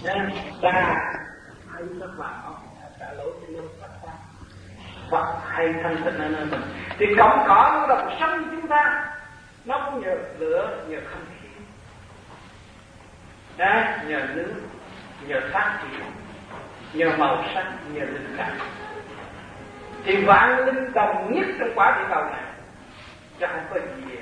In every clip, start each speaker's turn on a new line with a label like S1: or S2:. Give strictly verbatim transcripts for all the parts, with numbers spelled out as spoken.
S1: nên ta hay các bạn trả lỗi cho nhân Phật ta Phật hay thanh tịnh ở nơi mình thì cọng cỏ của đồng sống chúng ta nó cũng nhờ lửa, nhờ không khí, đó, nhờ nước, nhờ phát triển, nhờ màu sắc, nhờ linh cảm. Thì vạn linh đồng nhất trong quả địa cầu này, chứ không có gì vậy.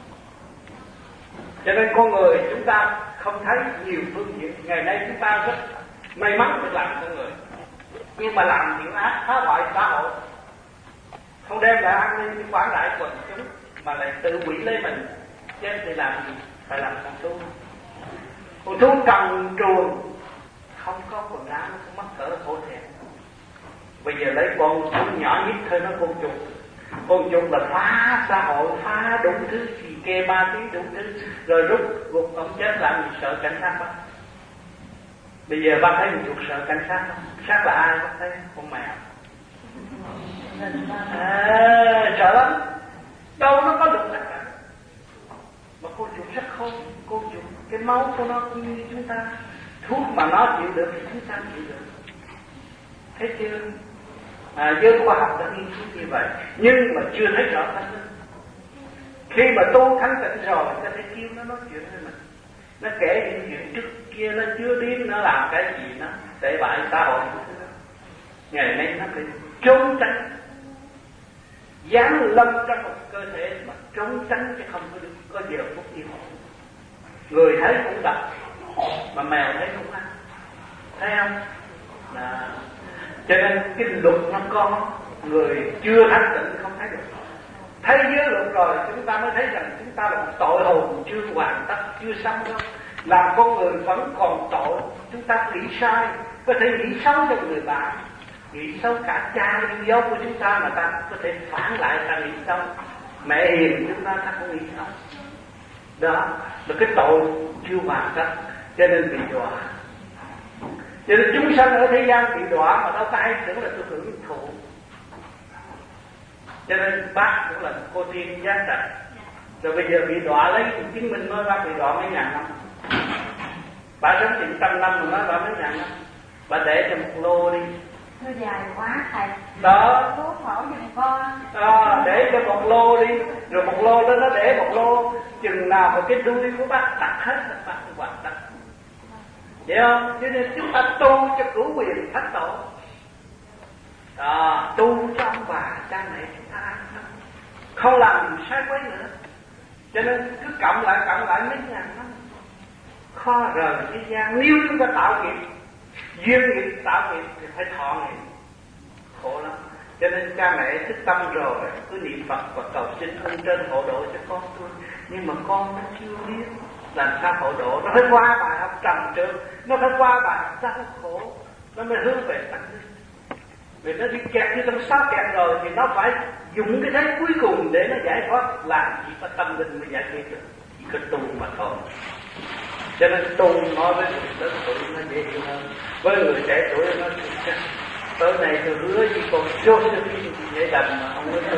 S1: Cho nên con người chúng ta không thấy nhiều phương diện. Ngày nay chúng ta rất may mắn được làm con người, nhưng mà làm chuyện ác phá hoại xã hội, không đem lại an ninh quảng đại quần chúng, mà lại tự hủy lấy mình. Chứ thì làm gì? Phải làm con thú. Con thú cầm truồng, không có quần áo, nó cũng mắc cỡ khổ thẹn. Bây giờ lấy con thú nhỏ nhất thôi, nó con chuột. Con chuột là phá xã hội, phá đủ thứ, gì kê ma tí đủ thứ, rồi rút gục ông chết, làm gì sợ cảnh sát không? Bây giờ bác thấy một chuột sợ cảnh sát không? Sát là ai bác thấy? Con mèo. À, sợ lắm. Đâu nó có được tất cả. Mà con chuột rất khôn. Con chuột, cái máu của nó cũng như chúng ta. Thuốc mà nó chịu được thì chúng ta chịu được. Thấy chưa? À, giới khoa học đã nghiên cứu như vậy, nhưng mà chưa thấy rõ thánh linh. Khi mà tu thanh tịnh rồi, ta thấy kêu nó nói chuyện với mình, nó kể những chuyện trước kia nó chưa biết nó làm cái gì, nó tệ bại xã hội. Ngày nay nó phải trốn tránh, dám lâm trong một cơ thể mà trốn tránh, chứ không có được có giờ phút yêu. Người thấy cũng đập, mà mèo thấy cũng ăn, thấy không? Là cho nên cái luật nó có, người chưa thanh tịnh không thấy được. Thấy giới luật rồi chúng ta mới thấy rằng chúng ta là một tội hồn chưa hoàn tất, chưa xong đâu. Làm con người vẫn còn tội. Chúng ta nghĩ sai, có thể nghĩ xấu cho người bạn, nghĩ xấu cả cha yêu dấu của chúng ta, mà ta có thể phản lại ta nghĩ xấu. Mẹ hiền chúng ta ta không nghĩ xấu. Đó là cái tội chưa hoàn tất, cho nên bị đọa. Cho nên chúng sanh ở thế gian bị đọa mà đâu có ai tưởng là tôi hưởng thụ. Cho nên bác cũng là cô tiên giác trạch. Rồi bây giờ bị đọa lấy chứng minh mới bác bị đọa mấy ngàn năm. Bà sống chừng trăm năm mà nói bà mấy ngàn năm. Bà để cho một lô đi.
S2: Nó dài quá thầy.
S1: Đó.
S2: Số khổ giùm con.
S1: À, để cho một lô đi. Rồi một lô đó nó để một lô. Chừng nào mà cái đuôi của bác tắt hết là bác hoàn tất. Vậy không? Cho nên chúng ta tu cho cửu quyền thánh tổ. À, tu cho ông bà cha mẹ chúng ta an tâm, không làm sai quấy nữa. Cho nên cứ cộng lại cộng lại mấy ngàn năm, khó rời thế gian. Nếu chúng ta tạo nghiệp, duyên nghiệp tạo nghiệp thì phải thọ nghiệp, khổ lắm. Cho nên cha mẹ thức tâm rồi cứ niệm Phật và cầu xin ơn trên hộ độ cho con tôi. Nhưng mà con nó chưa biết làm sao hộ độ. Nó phải qua bài học trầm trượng, nó phải qua bài học đau khổ, nó mới hướng về tận linh. Vì nó đi kẹt như trong sáu kẹt rồi thì nó phải dùng cái thế cuối cùng để nó giải thoát. Làm chỉ có tâm linh mới giải quyết được, chỉ có tu mà thôi. Cho nên tu nói với người lớn tuổi nó dễ hiểu hơn. Với người trẻ tuổi nó chắc tới này tôi hứa với con Josephine thì dễ đành mà không có tu.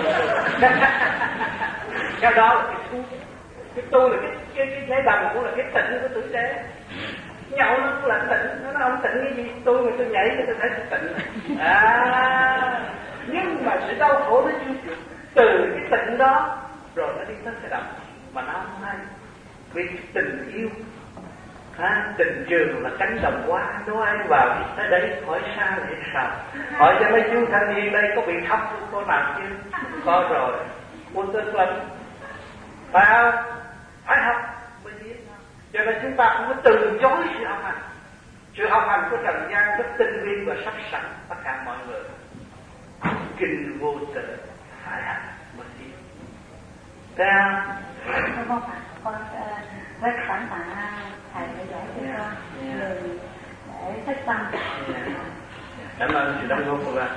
S1: Cái đó là cái tu. Cái tu là cái cái cái dễ đành cũng là cái tịnh của tuổi trẻ. Nhậu nó cũng là tịnh, nó nói không tịnh cái gì, tôi mà tôi nhảy thì tôi thấy tôi tịnh. À, nhưng mà sự đau khổ nó chưa chịu. Từ cái tịnh đó rồi nó đi tới cái động mà nó không hay. Vì tình yêu, à, tình trường là cánh đồng hoa, đâu ai vào thì tới đấy hỏi sao để sao. Hỏi cho mấy chú thanh niên đây có bị thấp cô nào chưa? Có rồi, quân tư lắm. Phải không? Phải học mới biết. Cho nên chúng ta không có từ chối sự học hành. Sự học hành của trần gian rất tinh vi và sắp sẵn tất cả mọi người. Kinh vô tự phải học mới biết. Thấy không?
S2: Con phải con rất cảm tạ thầy đã giải cho con người để thích tâm.
S1: Cảm ơn sự đóng góp của bạn.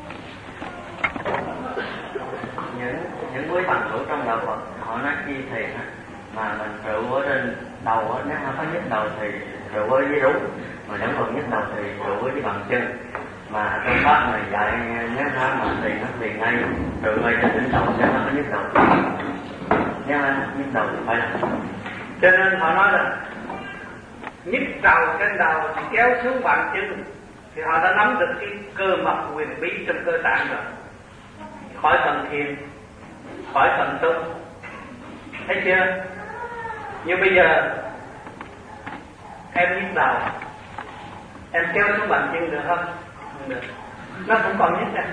S3: Những những quý bằng hữu trong đạo Phật họ nói chi thiền mà mình rượu ở trên đầu á, nếu không có nhức đầu thì rượu ở dưới đúng, mà nếu còn nhức đầu thì rượu ở dưới bằng chân. Mà trong pháp này dạy nếu nó mà thiền nó thiền ngay rượu ngay trên đỉnh đầu nếu nó có nhức đầu, nếu nó nhức đầu thì phải làm.
S1: Cho nên họ nói là nhức đầu trên đầu thì kéo xuống bàn chân, thì họ đã nắm được cái cơ mật quyền bí trong cơ tạng rồi, khỏi cần thiền, khỏi cần tu. Thấy chưa? Như bây giờ em nhức đầu, em kéo xuống bàn chân được không? Không được, nó cũng còn nhức ra.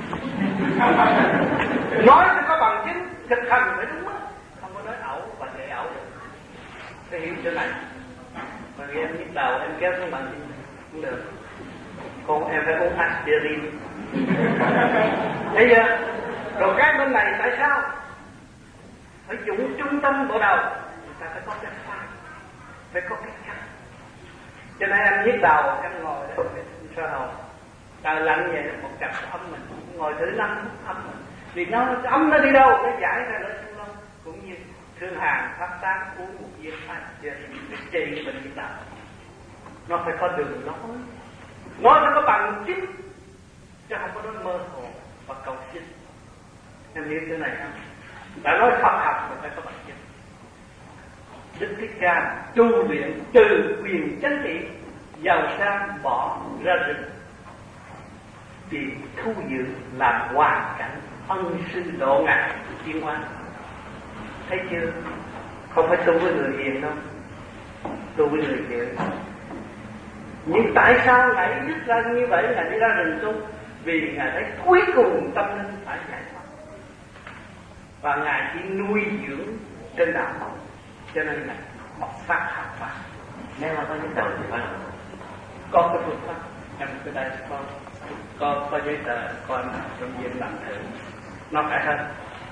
S1: Nói sẽ có bằng chứng, thực hành phải đúng á, không có nói ẩu và để ẩu được. Phải hiểu chỗ này. Mà khi em nhức đầu em kéo xuống bàn chân cũng được. Còn em phải uống aspirin. Thấy chưa? Rồi cái bên này tại sao? Phải dụng trung tâm bộ đầu, người ta phải có cái pha, phải có cái cắt. Cho nên em nhức đầu em ngồi đó sơ hồn, trời lạnh vậy một cặp ấm mình ngồi thử năm phút ấm mình, vì nó ấm nó đi đâu nó giải ra nữa trung lông. Cũng như thương hàn phát tán uống một viên aspirin để trị bệnh nhức đầu. Nó phải có đường nói, nói phải có bằng chứng, chứ không có nói mơ hồ và cầu xin. Em hiểu thế này không? Đã nói Phật học mà phải có bằng chứng. Đức Thích Ca tu luyện từ quyền chánh trị, giàu sang bỏ ra rừng, thì thu giữ làm hoàn cảnh ân sư độ ngài tiến hóa. Thấy chưa? Không phải tu với người hiền đâu, tu với người hiền. Nhưng tại sao ngài dứt ra như vậy? Ngài đi ra rừng tu vì ngài thấy cuối cùng tâm linh phải giải thoát, và ngài chỉ nuôi dưỡng trên đạo thôi, cho nên là học pháp học pháp.
S3: Nếu mà có nhức đầu thì phải làm
S1: có cái phương pháp. Em tới đây có có có giấy tờ con trong viện làm thử, nó phải hết,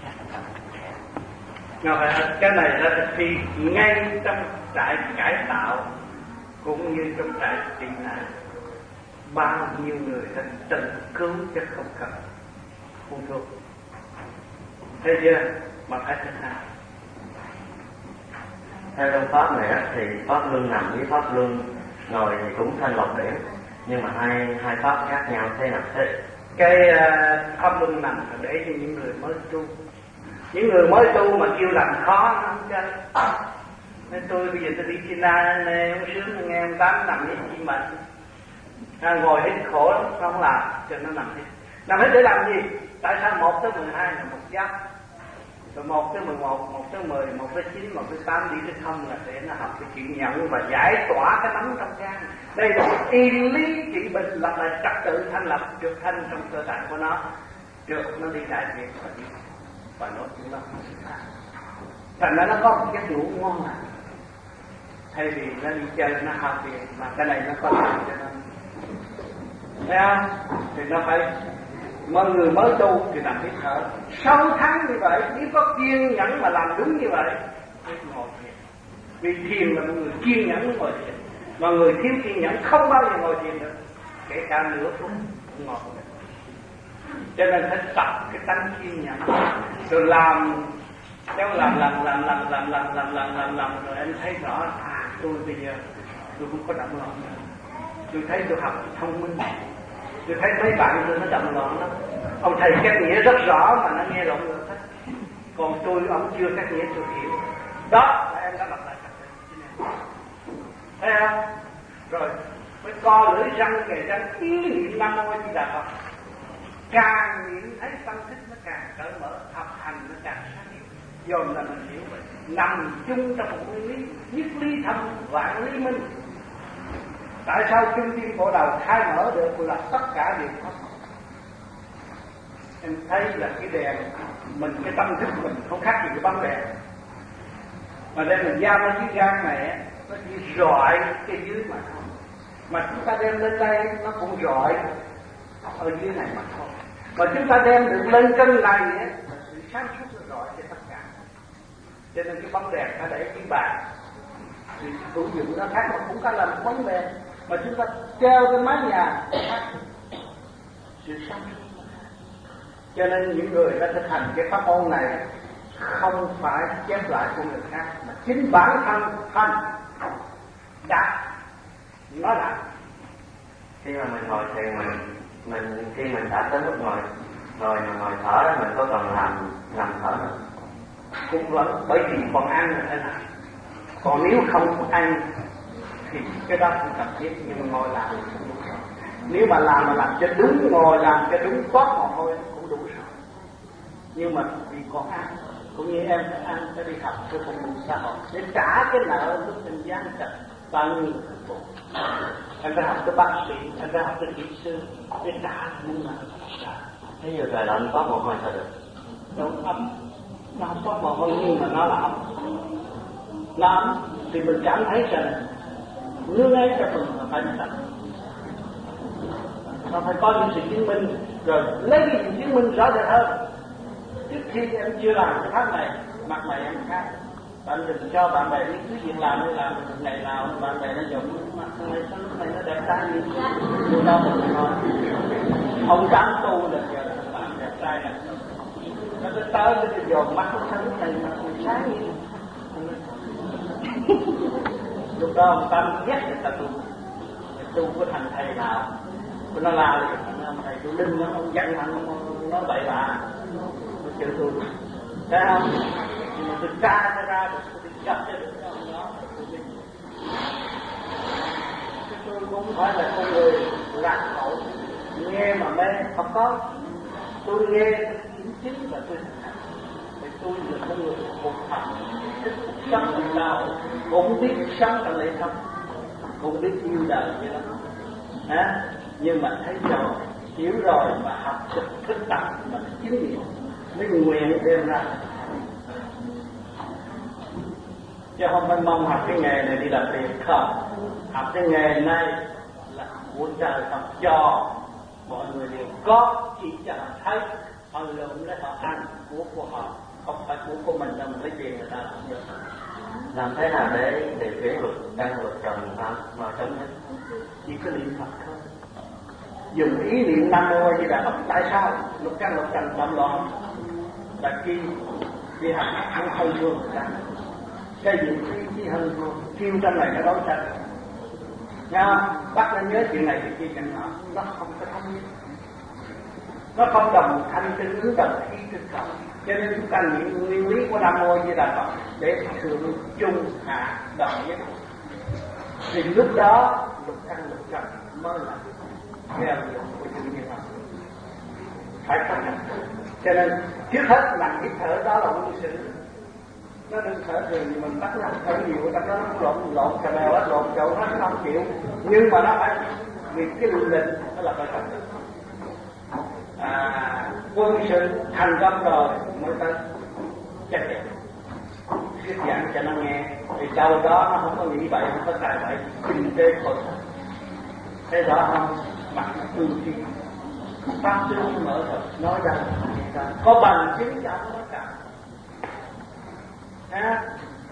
S1: nó phải hết. Cái này là thực thi ngay trong trại cải tạo cũng như trong trại tị nạn. Bao nhiêu người đã tự cứu chứ không cần phun thuốc. Thấy chưa? Mà phải thực hành.
S3: Theo trong pháp này thì pháp luân nằm với pháp luân ngồi thì cũng thanh lọc điểm, nhưng mà hai hai pháp khác nhau thế nào thế?
S1: Cái uh, pháp luân nằm là để cho những người mới tu. Những người mới tu mà kêu làm khó nó không chơi. Nên tôi bây giờ tôi đi China này, ông sướng nghe ông Tám nằm hết chi mệt, à, ngồi hết khổ lắm, không làm cho nó nằm hết. Nằm hết để làm gì? Tại sao một tới mười hai là một giấc, rồi một tới mười một, một tới mười, một tới chín, một tới tám đi tới không là để nó học cái chuyện nhận và giải tỏa cái nắm trong gan. Đây là một y lý trị bệnh, lập lại trật tự thanh lập trượt thanh trong cơ tạng của nó, trượt nó đi đại tiện và đi và nó cũng nó thành ra nó có một giấc ngủ ngon à. Thay vì nó đi chơi nó hao tiền, mà cái này nó có tiền cho nó, thấy không? Thì nó phải, mọi người mới tu thì làm hít thở sáu tháng như vậy, nếu có kiên nhẫn mà làm đúng như vậy thì ngồi thiền. Vì thiền là một người kiên nhẫn mới ngồi thiền, mà người thiếu kiên nhẫn không bao giờ ngồi thiền được, kể cả nửa phút cũng ngồi được. Cho nên phải tập cái tánh kiên nhẫn, rồi làm Cháu làm làm làm làm làm làm làm làm làm làm rồi em thấy rõ à, tôi bây giờ tôi không có động loạn nữa. Tôi thấy tôi học thông minh, tôi thấy mấy bạn tôi nó động loạn lắm. Ông thầy cách nghĩa rất rõ mà nó nghe lộn ngược hết. Còn tôi ông chưa cách nghĩa tôi hiểu. Đó là em đã lặp lại cách nghĩa. Thấy không? Rồi mới co lưỡi răng kề răng ý niệm Nam Mô Di Đà Phật. Càng niệm thấy tâm thức nó càng cởi mở, học hành nó càng sáng hiểu. Dồn là mình hiểu vậy, nằm chung trong một nguyên lý nhất lý thâm vạn lý minh. Tại sao trung tim bộ đầu khai mở được là tất cả đều có. Em thấy là cái đèn mình, cái tâm thức mình không khác gì cái bóng đèn, mà đem mình giao nó chiếc gan này nó chỉ rọi cái dưới mà thôi, mà chúng ta đem lên đây nó cũng rọi ở dưới này mà thôi. Mà chúng ta đem được lên trên này là sự sáng suốt nó rọi cho tất cả. Cho nên cái bóng đèn ta để cái bàn thì sử dụng nó khác, mà cũng có là một bóng đèn mà chúng ta treo trên mái nhà khác, sự sáng suốt. Cho nên những người đã thực hành cái pháp môn này không phải chép lại của người khác, mà chính bản thân thành đã nói lại.
S3: Khi mà mình ngồi thiền mình mình khi mình đã tới lúc ngồi ngồi mà ngồi thở đó, mình có cần làm làm thở nữa?
S1: Cũng vẫn, bởi vì còn ăn là thế nào. Còn nếu không ăn thì cái đó không cần thiết, nhưng mà ngồi làm cũng đủ rồi. Nếu mà làm mà làm cho đúng, ngồi làm cho đúng toát mồ hôi cũng đủ rồi. Nhưng mà vì còn ăn, cũng như em phải ăn, phải đi học cho phục vụ xã hội để trả cái nợ lúc mình gian trật bao nhiêu phục vụ. Em phải học tới bác sĩ, em phải học tới kỹ sư để trả những nợ.
S3: Ví dụ trời lạnh toát mồ hôi sao được?
S1: Đâu ấm, nó không toát mồ hôi nhưng mà nó là ấm. Nó ấm thì mình cảm thấy rằng nương ấy cho mình là phải sạch. Nó phải có những sự chứng minh, rồi lấy cái sự chứng minh rõ rệt hơn. Trước khi em chưa làm cái pháp này, mặt mày em khác. Bạn đừng cho bạn bè biết thứ chuyện làm hay làm được ngày nào bạn bè nó dùng mặt này sao lúc này nó đẹp trai gì nhưng đâu mà thôi. Không dám tu được giờ là bạn đẹp trai này. Nó tới tới nó dồn mắt nó sao lúc này mà còn sáng như lúc đó ông Tâm ghét người ta tu. Tu có thành thầy nào nó la được ông thầy tu linh nó ông giận hắn nó bậy bạ nó chịu tu thấy không? Nhưng mà tôi tra cho ra được tôi chấp cho được ông đó tôi cũng không phải là con người lạc hậu nghe mà mê không có. Tôi nghe chính chính và tôi thực hành vì tôi là con người một thật thích sống làm sao cũng biết sống trong lễ sống cũng biết yêu đời vậy đó hả? Nhưng mà thấy rồi hiểu rồi mà học thực thực tập mà chứng nghiệm mới nguyện đem ra, chứ không phải mong học cái nghề này đi làm tiền không. Học cái nghề này là của trời Phật cho mọi người đều có, chỉ cho họ thấy họ lượm lấy họ ăn của của họ, không phải của của mình đâu mình lấy tiền người ta làm được.
S3: Làm thế nào để để cái luật đang luật trần mà mà chấm hết?
S1: Chỉ có niệm Phật thôi, dùng ý niệm Nam Mô A Di Đà Phật. Tại sao lục căn lục trần tạm loạn? Là khi khi hành ăn không vương ra cái gì khi khi hơn vương kêu trong này nó đấu tranh nha, bắt nó nhớ chuyện này thì kia chuyện nọ, nó không có thống nhất, nó không đồng thanh tương ứng đồng khí tương cầu. Cho nên chúng ta niệm nguyên lý của Nam Mô A Di Đà Phật để thượng trung hạ đồng nhất, thì lúc đó lục căn lục trần mới là theo dụng của chữ như vậy. Phải có nhận. Cho nên trước hết làm hít thở đó là nguyên sự. Nó đừng thở thường thì mình bắt nó thở nhiều, trong đó nó lộn lộn cà bèo hết, lộn chậu hết, nó không chịu. Nhưng mà nó phải vì cái luận định nó là phải thật. À, quân sự thành công rồi mới tới chắc chắn thuyết giảng cho nó nghe, thì đâu đó nó không có nghĩ vậy, không có tài vậy, kinh tế khổ. Thế rõ không? Mặt nó tương thiên, pháp tướng mở thật, nói ra có bằng chứng cho nó cả. Ha?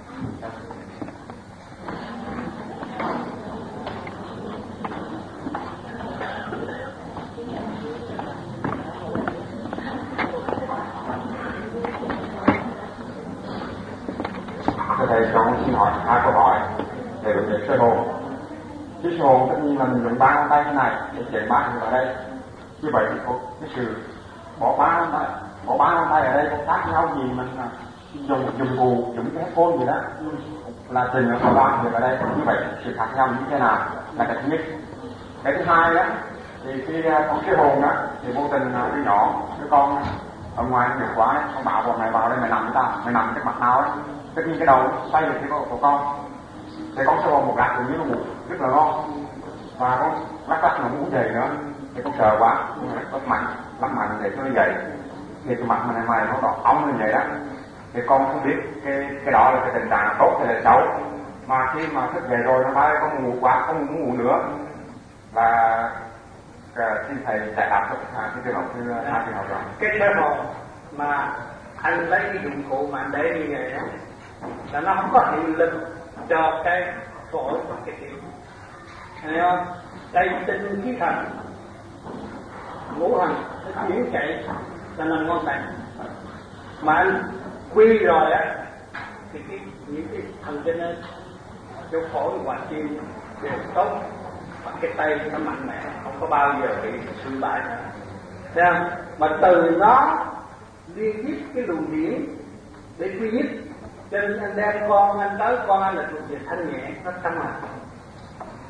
S4: Thầy cho con xin hỏi hai câu hỏi về vấn đề sơ hồn. Cái sơ hồn tất nhiên là mình dùng ba ngón tay thế này để chuyển ba người ở đây. Như vậy thì có cái sự bỏ ba ngón tay, bỏ ba ngón tay ở đây có khác nhau gì mình dùng dùng cụ, dùng cái côn gì đó là trình ở ba người ở đây. Như vậy sự khác nhau như thế nào là cái thứ nhất. Cái thứ hai đó thì khi con sơ hồn đó thì vô tình đứa nhỏ, đứa con ở ngoài nó nhiều quá đấy, con bảo bọn này vào đây mày nằm với tao, mày nằm cái mặt nào đấy. Tất nhiên cái đầu xoay về phía của con, thì con sờ một gạt tự nhiên nó ngủ rất là ngon, và con lắc lắc nó ngủ dậy nữa, thì con sợ quá, lắc mạnh, lắc mạnh để cho nó dậy, thì cái mặt mình này mày nó đỏ ong như vậy đó, thì con không biết cái cái đó là cái tình trạng tốt hay là xấu, mà khi mà thức dậy rồi nó nói con ngủ quá, con muốn ngủ nữa, là xin thầy giải đáp cho cái trường hợp như hai trường hợp đó.
S1: Cái sơ hồn mà anh lấy cái dụng cụ mà anh để như vậy đó là nó không có hiệu lực cho cái phổi và cái tim, thấy không? Đây tinh khí thần ngũ hành nó chuyển chạy là nằm ngón tay, mà anh quy rồi á thì cái những cái thần kinh ấy, chỗ phổi và tim đều tốt, và cái tay nó mạnh mẽ, không có bao giờ bị suy bại nữa, thấy không? Mà từ nó liên tiếp cái luồng điển để quy nhất. Cho nên anh đem con anh tới, con anh là thuộc về thanh nhẹ, nó thanh mạnh.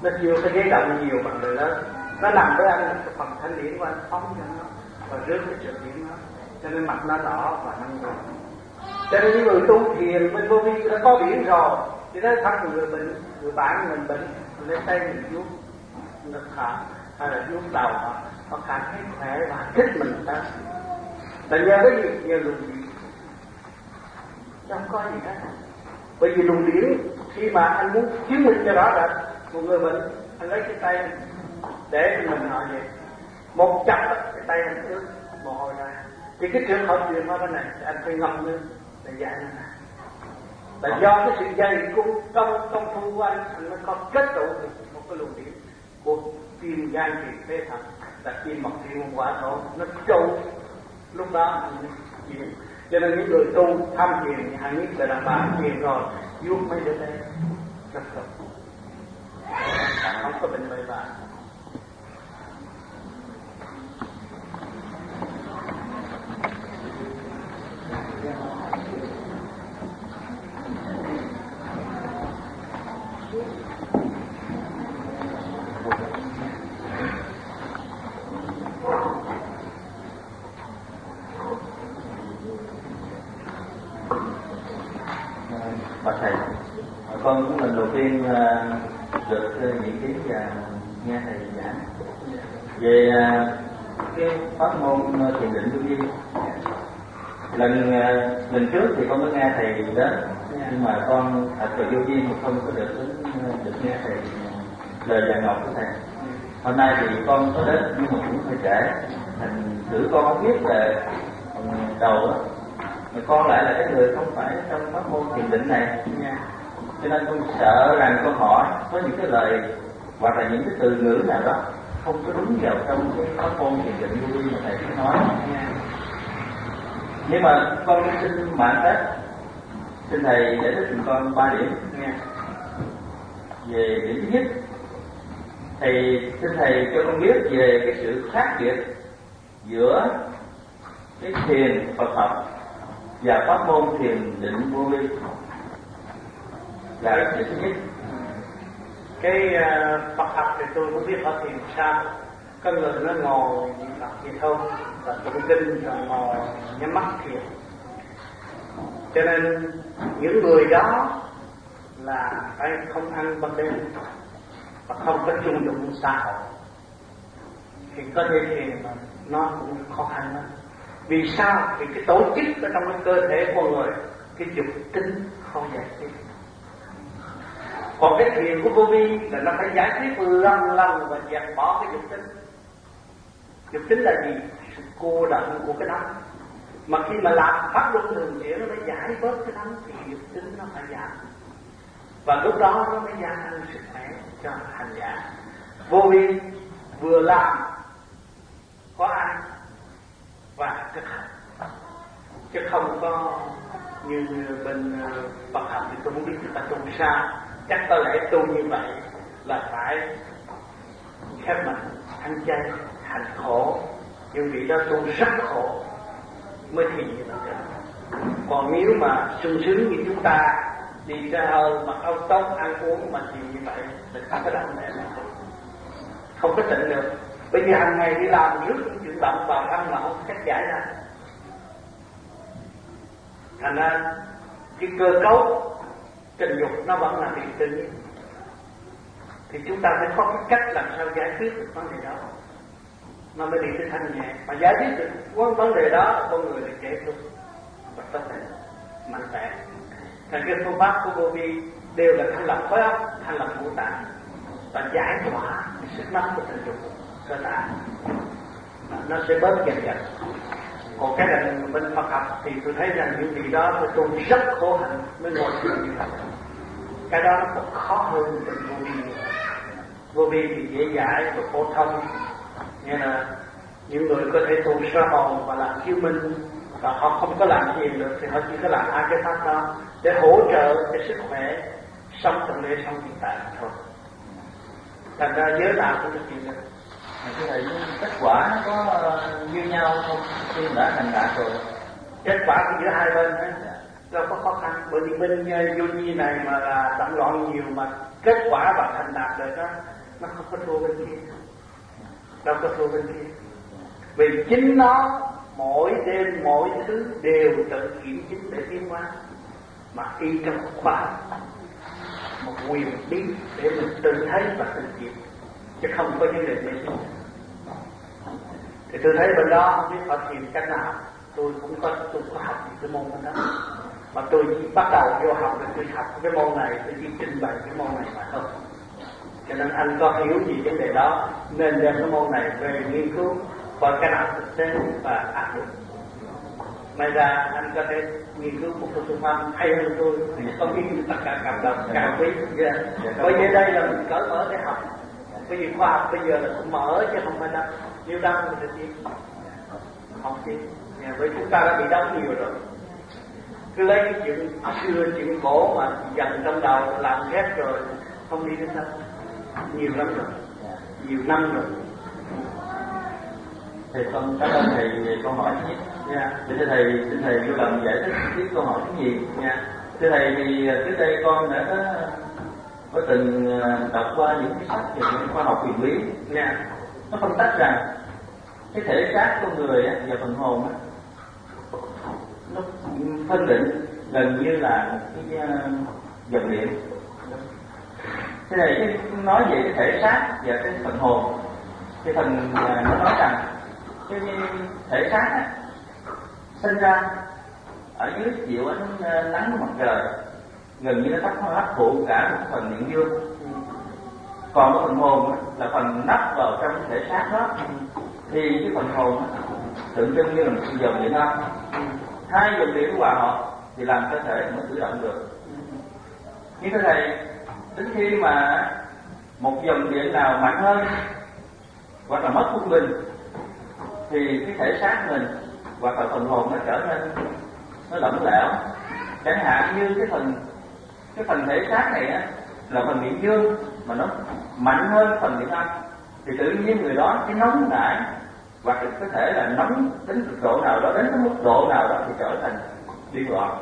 S1: nó chưa cái ghế động nhiều bằng người lớn, nó nằm với anh cái phần thanh điển của anh phóng cho nó và rước cái sự điển nó, cho nên mặt nó đỏ và nó ngồi. Cho nên những người tu thiền bên vô vi đã có điển rồi, thì nó phát người bệnh, người bạn mình bệnh, mình lấy tay mình vuốt ngực họ hay là vuốt đầu họ, họ cảm thấy khỏe và thích mình ta. Là nhờ cái gì? Nhờ luồng điển, không có gì hết. Bởi vì luồng điển khi mà anh muốn chứng minh cho rõ rệt một người bệnh, anh lấy cái tay để cho mình họ vậy, một chập cái tay anh ướt mồ hôi ra, thì cái trường hợp truyền qua bên này thì anh phải ngâm lên để giải nó ra. Là do cái sự dày công công công phu của anh, anh mới có kết tụ được một cái luồng điển của tim gan thịt phế thận, là tim mật thiên quả thổ nó trâu lúc đó anh chịu. Cho nên những người tu tham thiền hay nhất là đàn bà thiền rồi vuốt mấy đứa đây rất tốt, không có bệnh bậy bạ.
S3: Bạch thầy, con cũng lần đầu tiên uh, được uh, diễn kiến và nghe thầy giảng về uh, cái pháp môn uh, thiền định vô vi. Lần uh, lần trước thì con có nghe thầy đến, nhưng mà con thật sự vô vi mà không có được đến uh, được nghe thầy uh, lời dạy ngọc của thầy. Hôm nay thì con có đến nhưng mà cũng hơi trễ, thành thử con không biết là uh, đầu đó. Mà con lại là cái người không phải trong pháp môn thiền định này nha, cho nên con sợ rằng con hỏi có những cái lời hoặc là những cái từ ngữ nào đó không có đúng vào trong cái pháp môn thiền định vô vi mà thầy sẽ nói nha. Nhưng mà con xin mạn phép xin thầy giải thích cho con ba điểm nha. Về điểm thứ nhất, thầy xin thầy cho con biết về cái sự khác biệt giữa cái thiền Phật học và pháp môn thiền định vô vi là cái thứ nhất.
S1: Cái uh, Phật học thì tôi không biết ở thiền sao, có người nó ngồi Phật vậy thôi, và tụng kinh rồi ngồi nhắm mắt thiền. Cho nên những người đó là phải không ăn ban đêm và không có chung dụng xã hội, thì có thể thiền mà nó cũng khó khăn lắm. Vì sao? Vì cái tổ chức ở trong cái cơ thể con người, cái dục tính không giải quyết. Còn cái thiền của vô vi là nó phải giải quyết lần lần và dẹp bỏ cái dục tính. Dục tính là gì? Sự cô đọng của cái đắng. Mà khi mà làm pháp luân thường chuyển nó mới giải bớt cái đắng thì dục tính nó phải giảm. Và lúc đó nó mới gia tăng sức khỏe cho hành giả. Vô vi vừa làm có ai và thực hành, chứ không có như bên Phật học thì tôi không biết người ta tu sao. Chắc có lẽ tu như vậy là phải khép mình ăn chay hành khổ, nhưng vị đó tu rất khổ mới thiền như vậy. Còn nếu mà sung sướng như chúng ta đi ra hơi mặc áo tốt ăn uống mà thiền như vậy thì không có đặng lẽ nào, không có tịnh được. Bây giờ hàng ngày đi làm rước những chuyện bận vào ăn mà không cách giải ra, thành ra cái cơ cấu tình dục nó vẫn là điều tự nhiên. Thì chúng ta phải có cái cách làm sao giải quyết được vấn đề đó, nó mới đi tới thanh nhẹ. Mà giải quyết được vấn đề đó, con người được giải tu và tốt đẹp mạnh mẽ. Thành cái phương pháp của vô vi đều là thanh lọc khối óc, thanh lọc ngũ tạng và giải tỏa sức nóng của tình dục cơ tạng, nó sẽ bớt dần dần. Còn cái là bên Phật học thì tôi thấy rằng những vị đó phải tu rất khổ hạnh mới ngồi thiền như vậy. Cái đó nó còn khó hơn bên vô vi. Vô vi thì dễ dãi và phổ thông, nghĩa là những người có thể tu sơ hồn và làm chiếu minh, và họ không có làm gì được thì họ chỉ có làm hai cái pháp đó để hỗ trợ cái sức khỏe sống trong đời sống hiện tại thôi. Thành ra giới nào cũng được chuyện được.
S3: Thưa thầy, kết quả nó có như nhau không khi đã thành đạt rồi?
S1: Kết quả của giữa hai bên đó, đâu có khó khăn, bởi vì bên vô vi này mà là động loạn nhiều mà kết quả và thành đạt được đó, nó không có thua bên kia, đâu có thua bên kia, vì chính nó mỗi đêm mỗi thứ đều tự kiểm chứng để tiến hóa, mà y trong khoa học một quyền bí để mình tự thấy và tự chịu, chứ không có vấn đề gì. Thì tôi thấy bên đó không biết họ tìm cách nào, tôi cũng có tôi có học cái môn đó, mà tôi chỉ bắt đầu vô học rồi tôi học cái môn này, tôi chỉ trình bày cái môn này mà thôi. Cho nên anh có hiểu gì vấn đề đó nên đem cái môn này về nghiên cứu coi cái nào thực tế và áp dụng. May ra anh có thể nghiên cứu một số phương pháp hay hơn tôi, không biết tất cả cộng đồng càng quý. Bởi vì đây là mình cởi mở để học, bởi vì khoa học bây giờ là cũng mở chứ không phải là nhiều đông mình sẽ tiến không tiến. Bởi chúng ta đã bị đau nhiều rồi, cứ lấy cái chuyện xưa chuyện cổ mà dần trong đầu làm ghét rồi không đi đến đâu. Nhiều lắm rồi, nhiều năm rồi.
S5: Thầy con cảm ơn thầy về câu hỏi thứ nhất. Yeah. Thưa thầy, xin thầy vui lòng giải thích tiếp câu hỏi thứ nhì. Yeah. Thưa thầy, thì trước đây con đã có, có từng đọc qua những cái sách về những khoa học huyền lý. Yeah. Nó phân tích rằng cái thể xác con người và phần hồn á, nó phân định gần như là cái dòng điện. Thế này cái nói về cái thể xác và cái phần hồn, cái phần nó nói rằng cái thể xác á, sinh ra ở dưới chịu ánh nắng của mặt trời, gần như nó thấp hấp thụ cả một phần điện dương. Còn cái phần hồn á, là phần nắp vào trong cái thể xác đó, thì cái phần hồn á, tượng trưng như là một dòng điện âm. Hai dòng điện hòa hợp thì làm cơ thể nó tự động được. Như thế này, đến khi mà một dòng điện nào mạnh hơn hoặc là mất quân bình thì cái thể xác mình hoặc là phần hồn nó trở nên nó lỏng lẻo. Chẳng hạn như cái phần cái phần thể xác này á, là phần điện dương mà nó mạnh hơn phần điện âm thì tự nhiên người đó cái nóng nảy hoặc có thể là nóng đến cực độ nào đó, đến cái mức độ nào đó thì trở thành điên loạn.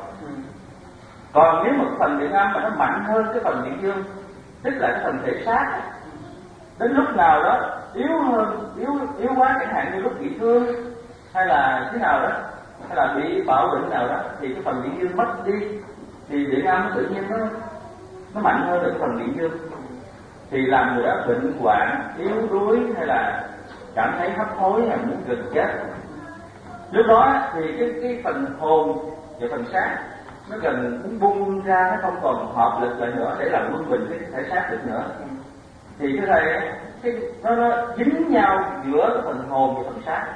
S5: Còn nếu một phần điện âm mà nó mạnh hơn cái phần điện dương, tức là cái phần thể xác đến lúc nào đó yếu hơn, yếu yếu quá, chẳng hạn như lúc bị thương hay là thế nào đó, hay là bị bạo bệnh nào đó, thì cái phần điện dương mất đi thì điện âm tự nhiên nó nó mạnh hơn được cái phần điện dương, thì làm người đó bệnh hoạn, yếu đuối hay là cảm thấy hấp hối hay muốn gần chết. Lúc đó thì cái cái phần hồn và phần xác nó gần muốn bung ra, nó không còn hợp lực lại nữa để làm quân bình cái thể xác được nữa. Thì cái này cái nó, nó dính nhau giữa cái phần hồn và phần xác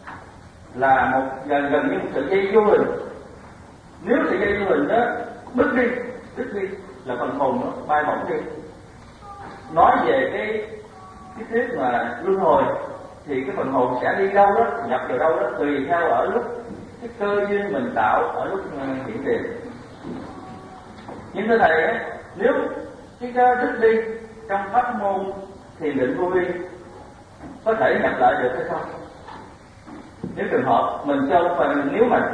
S5: là một gần gần như một sợi dây vô hình. Nếu sợi dây vô hình đó đứt đi, đứt đi là phần hồn nó bay bổng đi. Nói về cái cái thuyết mà luân hồi thì cái phần hồn sẽ đi đâu đó, nhập vào đâu đó tùy theo ở lúc cái cơ duyên mình tạo ở lúc hiện tiền. Nhưng thưa thầy ấy, nếu cái cơ đứt đi trong pháp môn thiền định vô vi có thể nhập lại được hay không? Nếu trường hợp mình cho phần nếu mà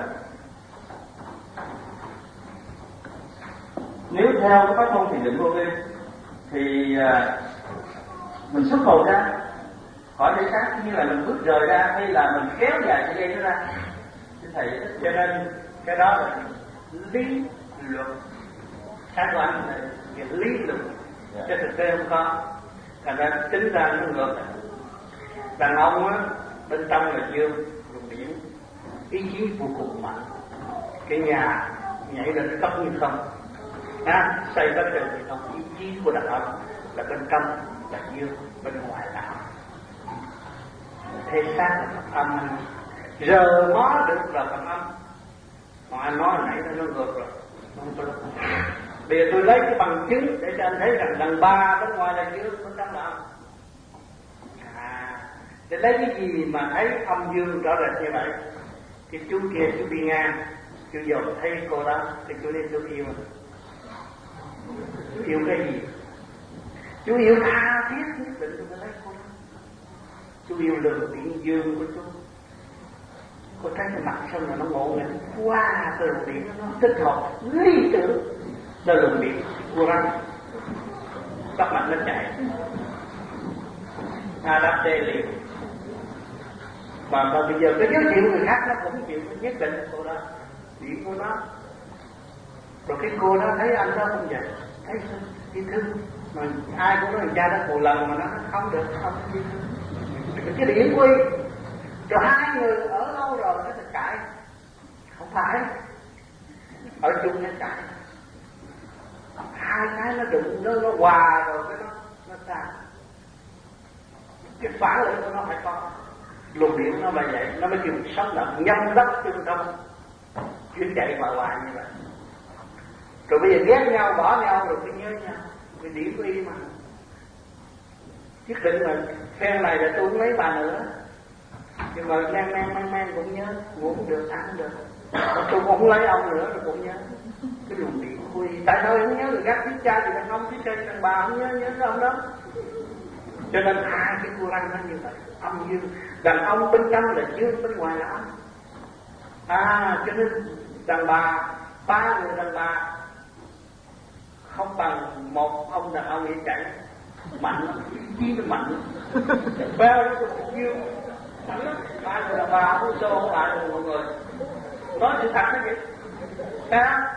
S5: nếu theo cái pháp môn thiền định vô vi thì à, mình xuất hồn ra khỏi thể xác như là mình bước rời ra hay là mình kéo dài sợi dây nó ra. Xin thầy,
S1: cho nên cái đó là lý luận, các anh là cái lý luận, yeah. Chứ thực tế không có. Thành ra tính ra nó ngược. Đàn ông á, bên trong là dương, luồng điển, ý chí vô cùng mạnh. Cái nhà nhảy lên cấp như không, à, xây tất cả thì không. Ý chí của đàn ông là bên trong là dương, bên ngoài là âm. Thế xác là phần âm, giờ nó được là phần âm. Còn anh nói hồi nãy nó ngược rồi, không có. Bây giờ tôi lấy cái bằng chứng để cho anh thấy rằng đằng ba bên ngoài là dương, bên trong là âm. À, để lấy cái gì mà thấy âm dương rõ rệt như vậy? Cái chú kia chú đi ngang, chú dồn thấy cô đó, thì chú đi chú yêu. Chú yêu cái gì? Chú yêu tha thiết nhất định tôi lấy cô đó. Chú yêu lượng điện dương của chú. cô thấy cái mặt xong rồi nó ngộ nghĩnh qua cái luồng điện nó tích hợp lý tưởng là luồng điện của răng bắt mặt nó chạy a đáp tê liền mà, mà bây giờ cái giới thiệu người khác nó cũng chịu nhất định cô đó điện của nó rồi cái cô đó thấy anh đó không vậy thấy yêu thương mà ai cũng nói cha đó một lần mà nó không được không yêu thương cái điểm quy rồi hai người ở lâu rồi nó sẽ cãi không phải ở chung nó cãi hai cái nó đụng nó nó hòa rồi cái nó nó tan cái phản ứng của nó phải có luồng điện nó là vậy nó mới chịu sống động nhâm đất trung tâm chuyến chạy hòa hòa như vậy rồi bây giờ ghét nhau bỏ nhau rồi phải nhớ nhau vì điểm quy mà quyết định là phen này là tôi không lấy bà nữa nhưng mà men men men men cũng nhớ ngủ cũng được ăn cũng được mà tôi cũng không lấy ông nữa rồi cũng nhớ cái luồng điện quy tại sao không nhớ được gác thiết cha gì đàn ông thiết cha gì đàn bà không nhớ nhớ cái ông đó cho nên hai cái cô răng nó như vậy âm dương đàn ông bên trong là dương bên ngoài là âm à cho nên đàn bà ba người đàn bà không bằng một ông đàn ông như chạy mạnh chi nó mạnh bao nó cũng nhiều ba người đàn bà không xô không lại mọi người nói sự thật cái gì à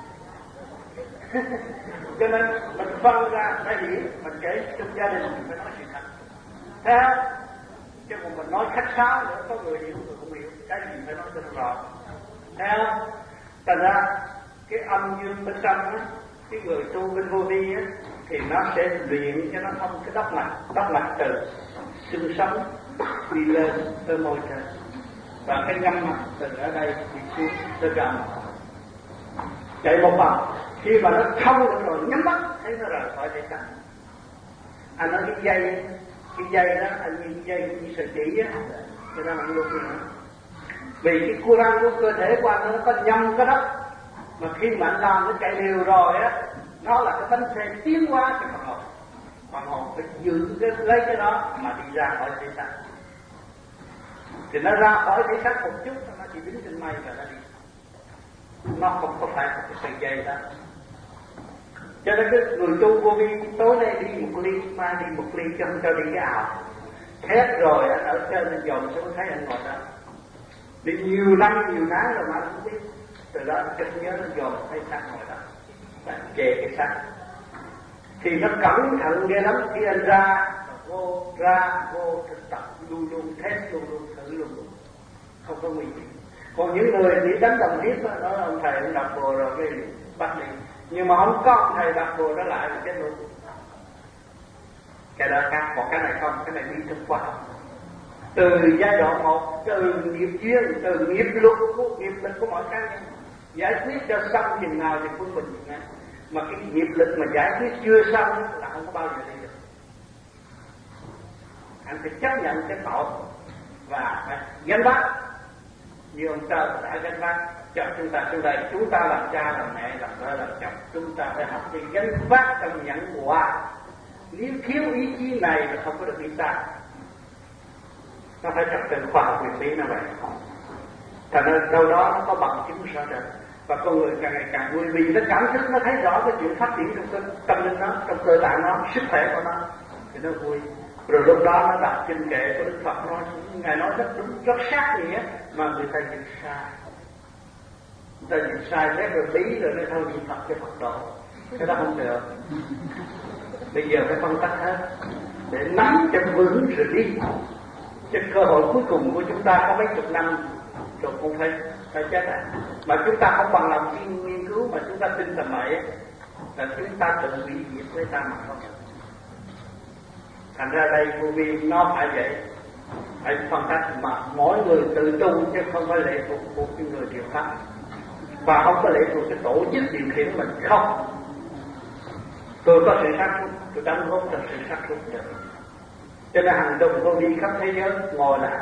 S1: cho nên mình phân ra cái gì mình kể trong gia đình mình phải nói sự thật thấy không chứ còn mình nói khách sáo nữa có người hiểu người không hiểu cái gì phải nói cho nó rõ thấy không thành ra cái âm dương bên trong á cái người tu bên vô vi á thì nó sẽ luyện cho nó thông cái đốc mạch đốc mạch từ xương sống đi lên tới môi trời và cái ngâm mặt từ ở đây đi xuống tới cầm chạy một vòng khi mà nó thông được rồi nhắm mắt thấy nó rời khỏi thể xác anh nói cái dây cái dây đó anh nhìn dây như sợi chỉ á cho nên anh luôn nữa vì cái cua răng của cơ thể của anh nó có nhâm cái đất mà khi mà anh làm nó chạy đều rồi á nó là cái bánh xe tiến hóa cho phần hồn phần hồn phải giữ cái lấy cái đó mà đi ra khỏi thể xác thì nó ra khỏi thể xác một chút nó chỉ đứng trên mây và nó đi nó không có phải cái sợi dây đó cho nên cái người tu vô vi tối nay đi một ly mai đi một ly cho cho đi cái ảo hết rồi anh ở trên anh dòm xuống thấy anh ngồi đó đi nhiều năm nhiều tháng rồi mà anh không biết từ đó anh chợt nhớ nó dòm thấy xác ngồi đó bạn chê cái xác thì nó cẩn thận ghê lắm khi anh ra vô ra vô thực tập luôn luôn test luôn luôn thử luôn luôn không có nguy hiểm còn những người đi đánh đồng hiếp đó, đó là ông thầy ông đọc bồ rồi cái bắt đi nhưng mà không có ông thầy đọc bồ đó lại là chết luôn cái đó khác còn cái này không cái này đi thực khoa học từ giai đoạn một từ nghiệp duyên từ nghiệp luật của nghiệp lực của mọi cá nhân giải quyết cho xong chừng nào thì quân bình chừng ấy mà cái nghiệp lực mà giải quyết chưa xong là không có bao giờ đi được anh phải chấp nhận cái tội và phải gánh vác như ông trời đã gánh vác cho chúng ta trước đây chúng ta làm cha làm mẹ làm vợ làm chồng chúng ta phải học đi gánh vác trong nhận quả nếu thiếu ý chí này là không có được đi xa nó phải trở thành khoa học nguyên lý nó vậy thành ra đâu đó nó có bằng chứng rõ rệt và con người càng ngày càng vui vì nó cảm thức nó thấy rõ cái chuyện phát triển trong cái tâm linh nó trong cơ tạng nó sức khỏe của nó thì nó vui rồi lúc đó nó đọc kinh kệ của Đức Phật nói ngài nói rất đúng rất sát nghĩa mà người ta dịch sai người ta dịch sai thế rồi bí rồi nó thôi niệm Phật cho Phật độ cái đó không được bây giờ phải phân tách hết để nắm cho vững rồi đi chứ cơ hội cuối cùng của chúng ta có mấy chục năm rồi cũng phải phải chết à mà chúng ta không bằng lòng nghiên, nghiên cứu mà chúng ta tin tầm bậy là chúng ta tự hủy diệt với ta mà không thành ra đây vô vi nó phải vậy phải phân tách mà mỗi người tự tu chứ không phải lệ thuộc một cái người điều pháp và không có lệ thuộc cái tổ chức điều khiển mình không tôi có sự sáng suốt tôi đóng góp cho sự sáng suốt được cho nên hành động vô vi khắp thế giới ngồi lại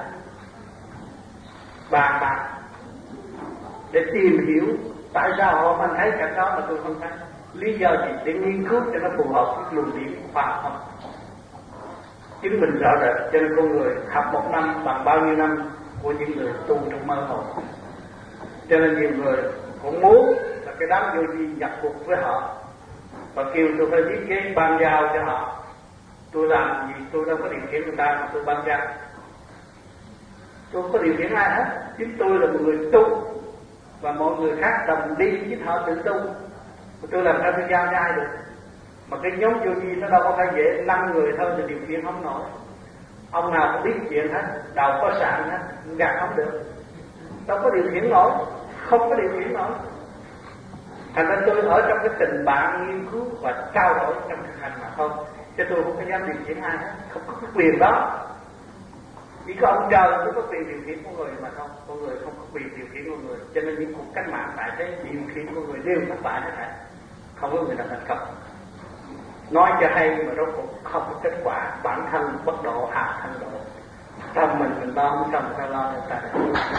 S1: bàn bạc để tìm hiểu tại sao họ không thấy cảnh đó mà tôi không thấy lý do gì để nghiên cứu cho nó phù hợp với luồng điển khoa học chứng minh rõ rệt cho nên con người học một năm bằng bao nhiêu năm của những người tu trong mơ hồ. Cho nên nhiều người cũng muốn là cái đám vô vi nhập cuộc với họ và kêu tôi phải viết cái ban giao cho họ. Tôi làm gì tôi đâu có điều khiển người ta mà tôi ban giao. Tôi không có điều khiển ai hết. Chính tôi là một người tu và mọi người khác đồng đi chính họ tự tu. Tôi làm sao tôi giao cho ai được? Mà cái nhóm vô vi nó đâu có phải dễ, năm người thôi thì điều khiển không nổi. Ông nào cũng biết chuyện hết, đầu có sạn hết, gạt không được, đâu có điều khiển nổi, không có điều khiển nổi. Thành ra tôi ở trong cái tình bạn nghiên cứu và trao đổi trong thực hành mà thôi, chứ tôi không có dám điều khiển ai hết, không có cái quyền đó. Chỉ có ông trời mới có quyền điều khiển con người mà thôi, con người không có quyền điều khiển con người. Cho nên những cuộc cách mạng tại thế điều khiển con người đều thất bại hết thảy, không có người nào thành công. Nói cho hay mà rốt cuộc không có kết quả, bản thân bất độ hạ thân độ. Trong mình mình lo không xong sao lo người ta.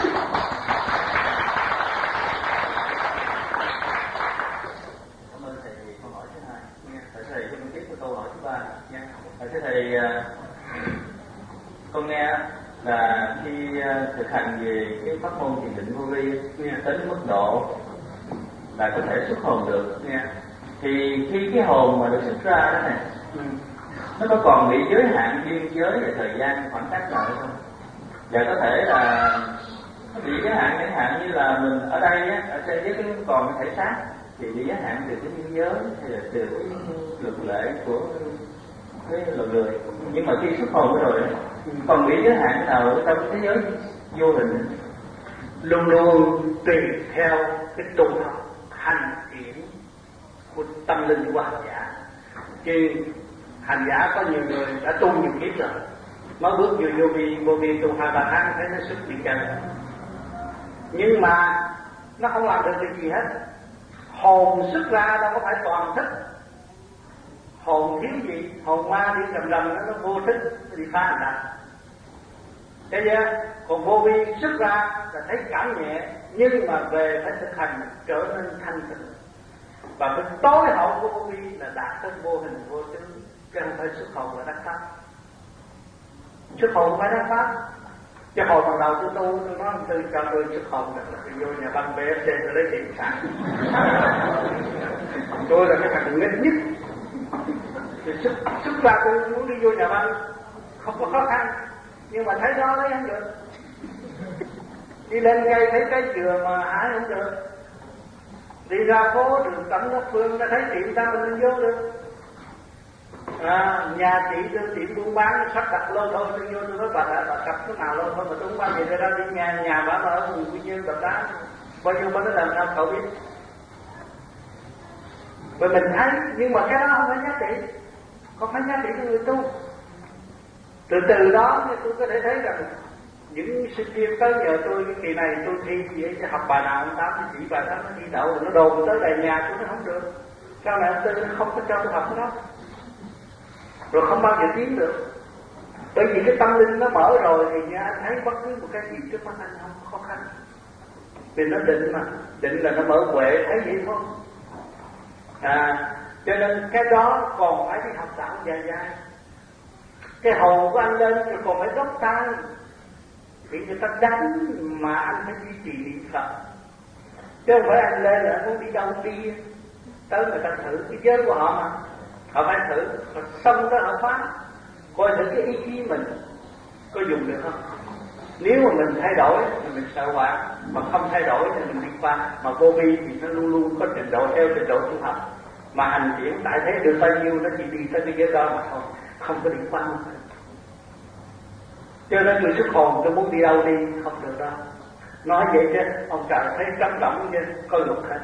S5: Cảm ơn thầy câu hỏi thứ hai. Thầy thầy cho tiếp của câu hỏi thứ ba. Thầy thầy con nghe là khi thực hành về cái pháp môn thiền định vô vi đến mức độ là có thể xuất hồn được nghe. Thì khi cái hồn mà được xuất ra đó này, ừ. nó có còn bị giới hạn biên giới về thời gian khoảng cách nào hay không? Và có thể là nó bị giới hạn chẳng hạn như là mình ở đây á, ở trên với cái còn cái thể xác thì bị giới hạn từ cái biên giới hay là từ cái luật lệ của cái loài người. Nhưng mà khi xuất hồn rồi còn bị giới hạn nào trong thế giới vô hình?
S1: Luôn luôn tùy theo cái tu học hành triển của tâm linh của hành giả. Chứ hành giả có nhiều người đã tu nhiều kiếp rồi, mới bước vô vô vi vô vi tu hai ba tháng thấy nó xuất bị chân, nhưng mà nó không làm được cái gì hết. Hồn xuất ra đâu có phải toàn thức, hồn thiếu gì, hồn ma đi rầm rầm nó nó vô thức, nó đi phá hành động. Thế chưa? Còn vô vi xuất ra là thấy cảm nhẹ, nhưng mà về phải thực hành trở nên thanh tịnh. Và cái tối hậu của vô vi là đạt tới vô hình vô tướng, chứ không phải xuất hồn là đắc pháp. Xuất hồn không phải đắc pháp. Chứ hồi phần đầu tôi tu, tôi nói tôi cho tôi xuất hồn là tôi vô nhà băng bê ép xê tôi lấy tiền sẵn. Tôi là cái thằng nghịch nhất. Thì xuất, xuất ra tôi muốn đi vô nhà băng không có khó khăn, nhưng mà thấy đó lấy không được. Đi lên cây thấy cái dừa mà hái không được. Đi ra phố đường Cẩm Ngọc Phương đã thấy tiệm ta mình vô được. À, nhà chị đưa tiệm buôn bán sắp đặt lô thôi tôi vô tôi nói bà đã bà cặp cái nào lô thôi mà tôi không bao giờ ra đi nhà nhà bà ở vùng Quy Nhơn Đập Đá bao nhiêu bà nó làm sao cậu biết. Rồi mình thấy nhưng mà cái đó không phải giá trị, không phải giá trị của người tu. Từ từ đó tôi có thể thấy rằng những sinh viên tới nhờ tôi cái kỳ này tôi thi vậy chứ học bài nào ông Tám chỉ bài đó nó thi đậu nó đồn tới lại nhà tôi nó không được. Sao mẹ tôi không có cho tôi học cái đó, rồi không bao giờ tiến được. Bởi vì cái tâm linh nó mở rồi thì nha, anh thấy bất cứ một cái gì trước mắt anh không khó khăn. Vì nó định mà, định là nó mở huệ thấy vậy thôi. À, cho nên cái đó còn phải đi học đạo dài dài. Cái hồn của anh lên rồi còn phải dốc tay. Vì người ta đánh mà anh phải duy trì niệm Phật. Chứ không phải anh lên là anh muốn đi đâu đi. Tới người ta thử cái giới của họ mà. Họ phải thử, họ xong đó họ phá. Coi thử cái ý chí mình có dùng được không. Nếu mà mình thay đổi thì mình sợ hoạn, mà không thay đổi thì mình đi qua. Mà vô vi thì nó luôn luôn có trình độ theo trình độ tu học. Mà hành triển tại thế được bao nhiêu nó chỉ đi tới cái giới đó mà thôi, không có đi qua. Cho nên người xuất hồn tôi muốn đi đâu đi không được đâu. Nói vậy chứ ông trời thấy trống rỗng chứ có luật hết.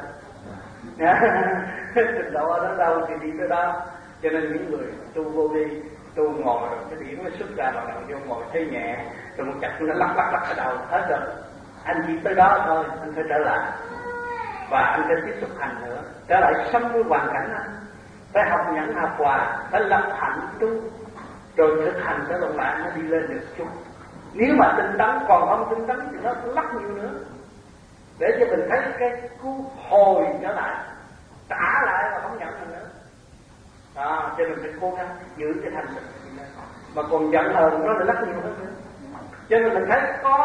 S1: Trình độ ở đó đâu thì đi tới đó. Cho nên những người tu vô vi, tu ngồi rồi cái điểm nó xuất ra vào đầu vô ngồi thấy nhẹ, rồi một chặt nó lắc lắc lắc ở đầu hết rồi. Anh chỉ tới đó thôi, anh phải trở lại và anh phải tiếp tục hành nữa, trở lại sống với hoàn cảnh anh, phải học nhẫn học hòa, phải lập hạnh tu, rồi thực hành trở lại nó đi lên được chút. Nếu mà tinh tấn còn không tinh tấn thì nó lắc nhiều nữa, để cho mình thấy cái cú hồi trở lại, trả lại mà không nhận mình nữa. Đó, cho nên phải cố gắng giữ cái thành tựu mà còn giận hờn nó lại lắc nhiều hơn nữa. Cho nên mình thấy có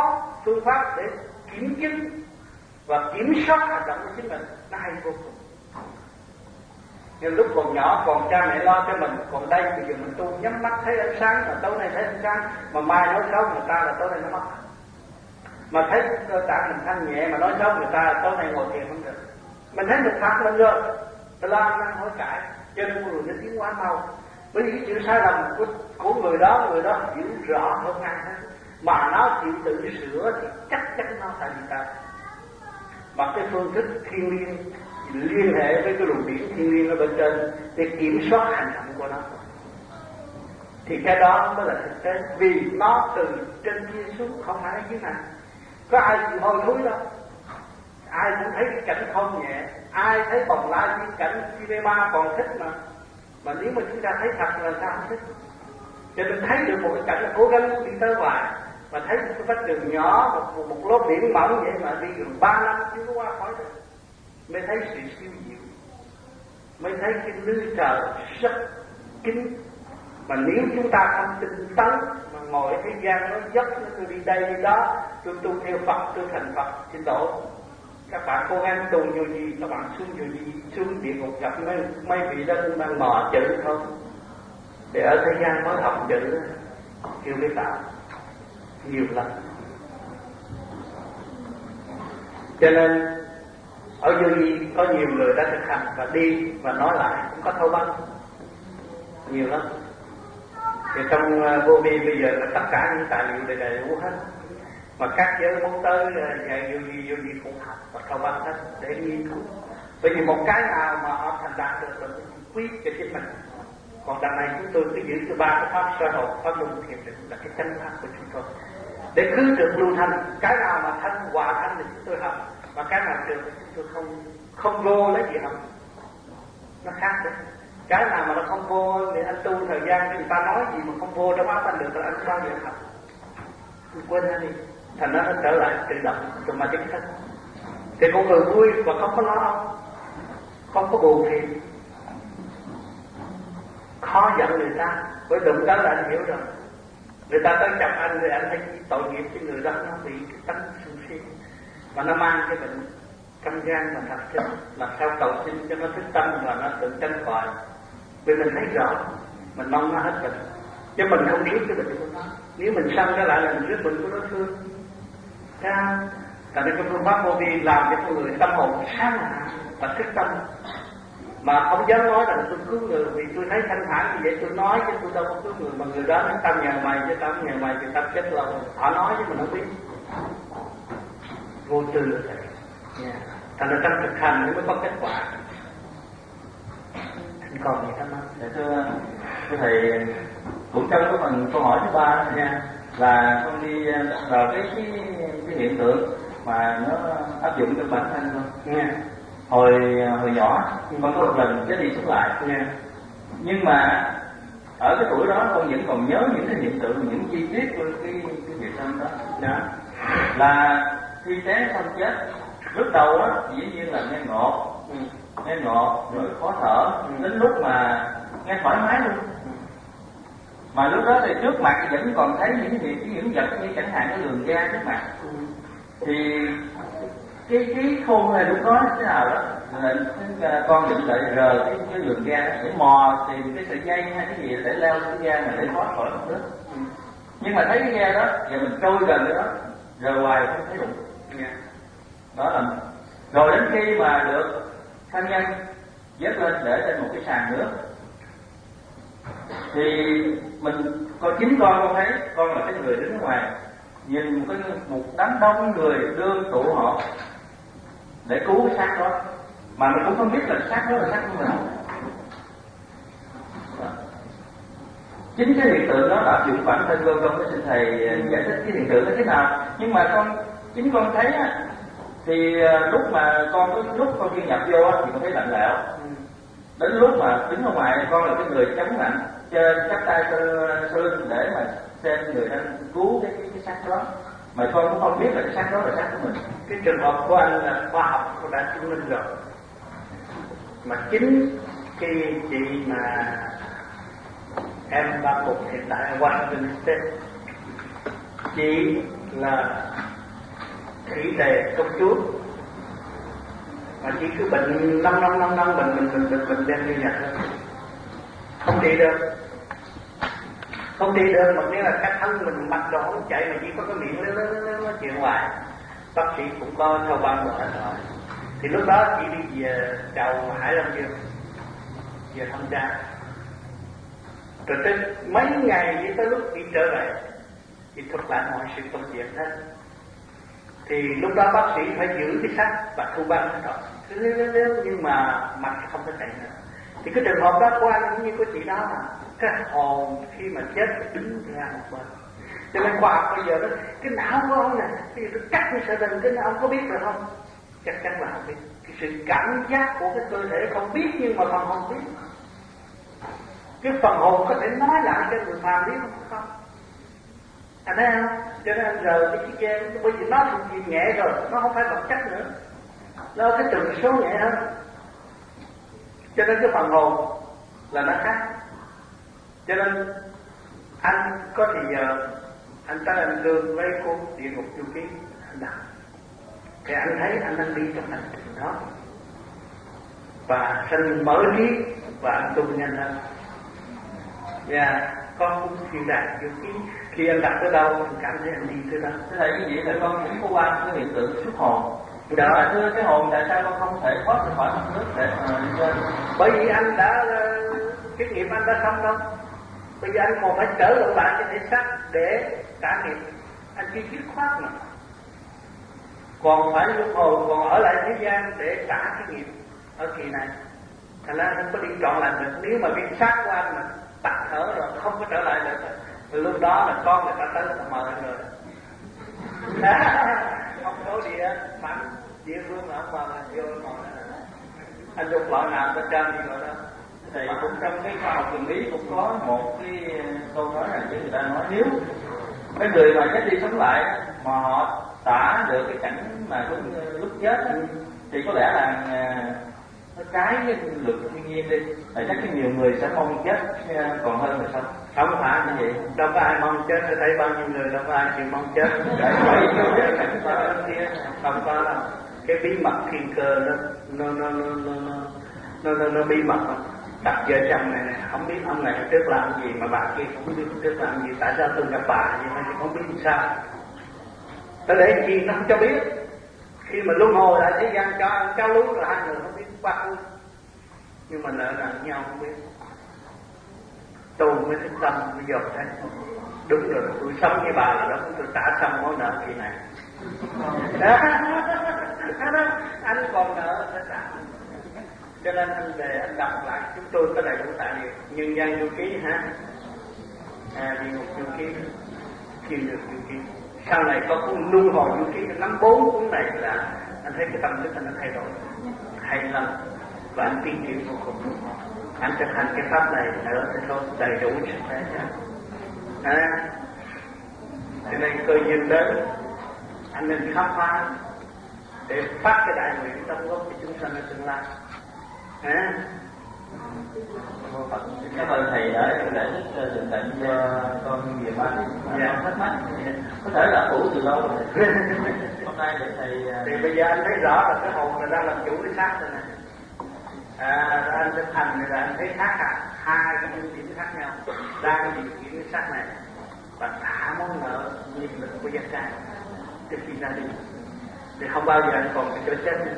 S1: phương pháp để kiểm chứng và kiểm soát hành động của chính mình, nó hay vô cùng. Nhưng lúc còn nhỏ còn cha mẹ lo cho mình, còn đây bây giờ mình tu nhắm mắt thấy ánh sáng, mà tối nay thấy ánh sáng, mà mai nói xấu người ta là tối nay nó mất. Mà thấy cơ tạng mình thanh nhẹ mà nói xấu người ta tối nay ngồi thiền không được. Mình thấy mình phạt lên rồi, ta lo ăn hối cải, cho nên con người nó tiến hóa mau. Bởi vì cái chữ sai lầm của, của người đó, người đó hiểu rõ hơn ai hết, mà nó chịu tự sửa thì chắc chắn nó thành ta. Mà cái phương thức thiên liêng liên hệ với cái luồng điển thiên liêng ở bên trên để kiểm soát hành động của nó, thì cái đó mới là thực tế. Vì nó từ trên kia xuống, không phải dưới này. Có ai chịu hôi thối đâu. Ai cũng thấy cái cảnh không nhẹ, ai thấy bồng lai cái cảnh cinema còn thích mà. Mà nếu mà chúng ta thấy thật là sao không thích. Cho nên thấy được một cái cảnh là cố gắng đi tới hoài, mà thấy một cái vách đường nhỏ, một, một, một lốp biển mỏng vậy mà đi gần ba năm chưa có qua khỏi được, mới thấy sự siêu diệu, mới thấy cái lưới trời rất kín. Mà nếu chúng ta không tinh tấn mà ngồi ở thế gian nói dốc, tôi đi đây đi đó, tôi tu theo Phật, tôi thành Phật, xin lỗi. Các bạn cố gắng tu vô gì, các bạn xuống vô gì, xuống địa ngục gặp mấy, mấy vị đó cũng đang mò chữ không. Để ở thế gian mới học chữ, kêu biết tạo nhiều lắm. Cho nên ở vô gì có nhiều người đã thực hành và đi và nói lại cũng có thâu băng nhiều lắm. Thì trong uh, vô vi bây giờ là tất cả những tài liệu đầy đầy đủ hết, mà các giới muốn tới dạy vô vi vô vi cũng học và thâu băng hết để nghiên cứu. Bởi vì một cái nào mà họ thành đạt được là quý cho chính mình. Còn đằng này chúng tôi cứ giữ cho ba cái pháp sơ hồn, pháp luân thiền định là cái chân pháp của chúng tôi. Để khứ trượt lưu thanh, cái nào mà thanh hòa thanh thì chúng tôi học, mà cái nào trượt thì chúng tôi không không vô lấy gì học. Nó khác đấy. Cái nào mà nó không vô thì anh tu thời gian thì người ta nói gì mà không vô trong áp anh được là anh không bao giờ học. Quên ra đi. Thành nó trở lại tự động rồi mà chính thức. Thì con người vui và không có lo, không có buồn phiền, khó giận người ta. Bởi đụng đó là anh hiểu rồi. Người ta tới chồng anh thì anh thấy tội nghiệp cho người đó, nó bị cái tánh sân si và nó mang cái bệnh căm gan mà thật chứ. Làm sao cầu xin cho nó thức tâm và nó tự tranh khỏi. Vì mình thấy rõ, mình mong nó hết bệnh, chứ mình không biết cái bệnh của nó. Nếu mình sanh cái lại là mình biết bệnh của đối phương. Sao? Tại nên cái phương pháp vô vi làm cho con người tâm hồn sáng lạ và thức tâm, mà không dám nói rằng tôi cứu người, vì tôi thấy thanh thản như vậy tôi nói chứ tôi đâu có cứu người. Mà người đó nói tao nhờ mày chứ tao nhờ mày thì tao chết lâu. Họ nói chứ mình không biết, vô tư là vậy. Yeah. Thành ra trong thực hành mới có kết quả. Anh còn gì thắc mắc?
S5: Dạ thưa thưa thầy, cũng trong cái phần câu hỏi thứ ba nha, là con đi vào cái cái cái hiện tượng mà nó áp dụng cho bản thân thôi.
S1: Yeah.
S5: Hồi hồi nhỏ con có một lần chết đi sống lại,
S1: yeah.
S5: Nhưng mà ở cái tuổi đó con vẫn còn nhớ những cái hiện tượng, những chi tiết của cái cái việc sinh đó.
S1: Yeah.
S5: Là khi té xong chết, lúc đầu đó dĩ nhiên là nghe ngọt, ừ. nghe ngọt rồi khó thở, ừ. Đến lúc mà nghe thoải mái luôn. Ừ. Mà lúc đó thì trước mặt vẫn còn thấy những việc, những vật như chẳng hạn cái đường da trước mặt. Ừ. Thì cái cái khôn này lúc đó thế nào đó, nên con định lại rờ cái cái đường da để mò tìm cái sợi dây hay cái gì để leo cái da mà để thoát khỏi mặt nước. Ừ. Nhưng mà thấy cái da đó, giờ mình trôi gần cái đó, rờ hoài không thấy đụng. Yeah. Đó là rồi đến khi mà được thân nhân dớt lên để trên một cái sàn nước, thì mình con chính con con thấy con là cái người đứng ngoài nhìn một cái một đám đông người đưa tụ họ để cứu cái xác đó, mà mình cũng không biết là xác đó là xác của mình. Đó. Chính cái hiện tượng đó đã áp dụng bản thân con, con mới xin thầy giải thích cái hiện tượng đó thế nào. Nhưng mà con chính con thấy á, thì lúc mà con lúc con đi nhập vô á, thì con thấy lạnh lẽo. Đến lúc mà đứng ở ngoài con là cái người chống lạnh trên chắp tay sau lưng để mà xem người đang cứu cái cái, cái xác đó, mà con cũng không biết là cái xác đó là xác của mình.
S1: Cái trường hợp của anh là khoa học cũng đã chứng minh rồi, mà chính khi chị mà em ba cục hiện tại ở Washington State, chị là thị tề công chúa, mà chỉ cứ bệnh năm năm năm năm bệnh bệnh bệnh bệnh bệnh đem như vậy thôi, không trị được, không trị được. Mà nếu là các thân mình mặt đồ không chạy mà chỉ có cái miệng lớn lớn lớn nói chuyện hoài, bác sĩ cũng có theo ban rồi rồi, thì lúc đó chị đi về chào Hải Long Dương, về thăm cha, rồi tới mấy ngày với tới lúc đi trở về thì thuật lại mọi sự công chuyện hết. Thì lúc đó bác sĩ phải giữ cái xác và thu băng hết rồi, nhưng mà mặt không có chạy nữa. Thì cái trường hợp đó của anh cũng như của chị đó mà cái hồn khi mà chết đứng ra một bên. Cho nên khoa học bây giờ đó, cái não của ông này bây giờ tôi cắt cái sợi đình, cái nào ông có biết rồi không? Chắc chắn là không biết. Cái sự cảm giác của cái cơ thể không biết, nhưng mà phần hồn biết. Cái phần hồn có thể nói lại cho người phàm biết không? Anh thấy không? Cho nên giờ cái chiếc ghe, bởi vì nó thuộc về nhẹ rồi, nó không phải vật chất nữa, nó cái tần số nhẹ hơn. Cho nên cái phần hồn là nó khác. Cho nên anh có thì giờ anh tới anh lương với cô địa ngục chu ký anh đọc, thì anh thấy anh đang đi trong hành trình đó và sinh mở trí và anh tu nhanh hơn. Và con cũng phiền đạt chu ký khi anh đặt tới đâu anh cảm thấy anh đi tới đó.
S5: Thế thầy cái gì là con cũng có qua cái hiện tượng xuất hồn. Đó là thưa cái hồn tại sao con không thể thoát khỏi mặt nước để mà...
S1: Bởi vì anh đã cái nghiệp anh đã xong đâu. Bây giờ anh còn phải trở lại lại cái thể xác để trả nghiệp. Anh chưa dứt khoát mà, còn phải luân hồi, còn ở lại thế gian để trả cái nghiệp ở kỳ này. Thành ra anh không có đi trọn lành được. Nếu mà cái xác của anh mà tắt thở rồi không có trở lại được, thì lúc đó là con người ta tới là mời anh rồi. Không có địa phản địa phương là không mời, vô mời anh dùng loại nào bên trên gì rồi đó.
S5: Thì cũng trong cái khoa học nguyên lý cũng có một cái câu nói là chứ người ta nói nếu cái người mà chết đi sống lại mà họ tả được cái cảnh mà lúc, lúc chết đó, thì có lẽ là nó trái với luật thiên nhiên đi. Tại chắc cái nhiều người sẽ mong chết còn hơn là sống.
S1: Không phải như vậy, đâu có ai mong chết. Tôi thấy bao nhiêu người đâu có ai chịu mong chết. Không có đâu. Cái bí mật thiên cơ nó nó nó nó nó nó nó, nó bí mật lắm. Đặt vợ chồng này, này không biết ông này trước làm gì mà bà kia cũng biết trước làm gì. Tại sao tôi gặp bà vậy mà không biết làm sao. Tới để chi nó không cho biết. Khi mà luân hồi lại thế gian cho cháu lú là hai người không biết quá khứ, nhưng mà nợ nần nhau không biết. Tôi mới thích tâm bây giờ thấy đúng rồi, tôi sống với bà là đó, tôi trả xong món nợ kỳ này. Anh còn nợ phải trả. Cho nên anh về anh đọc lại, chúng tôi có đầy đủ tài liệu nhân gian du ký ha, à, địa ngục du ký, thiên đường du ký. Sau này có cuốn luân hồi du ký, năm bốn cuốn này là anh thấy cái tâm thức anh đã thay đổi hay lắm, và anh tiên triển vô cùng. Anh thực hành cái pháp này nữa thì thôi đầy đủ sức khỏe nha. À, cho nên cơ duyên đến anh nên khám phá để phát cái đại nguyện đóng góp cho chúng sanh ở tương lai. À,
S5: cảm ơn thầy đã giải thích tường tận cho con về bác. Dạ, thắc mắc có thể là cũ từ lâu rồi. Hôm nay để thầy
S1: thì bây giờ anh thấy rõ là cái hồn là đang làm chủ cái xác rồi này. À, anh thực hành thì là anh thấy khác à, hai cái nhân điểm khác nhau đang điều khiển cái xác này và trả món nợ nghiệp lực của gia trai trước khi ra đi, thì không bao giờ anh còn phải chỗ chết nữa.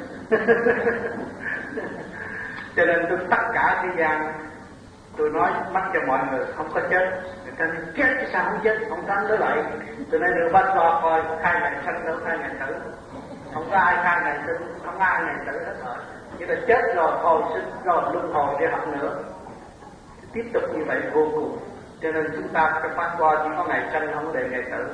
S1: Cho nên tôi tất cả thế gian tôi nói mắt cho mọi người không có chết. Người ta nói chết chứ sao không chết, không dám nói lại. Tôi nói được bắt lo coi khai ngày sanh đâu khai ngày tử, không có ai khai ngày tử, không có ai ngày tử hết rồi. Chỉ là chết rồi hồi sinh rồi luân hồi để học nữa, tiếp tục như vậy vô cùng. Cho nên chúng ta trong mắt qua chỉ có ngày sanh không có để ngày tử.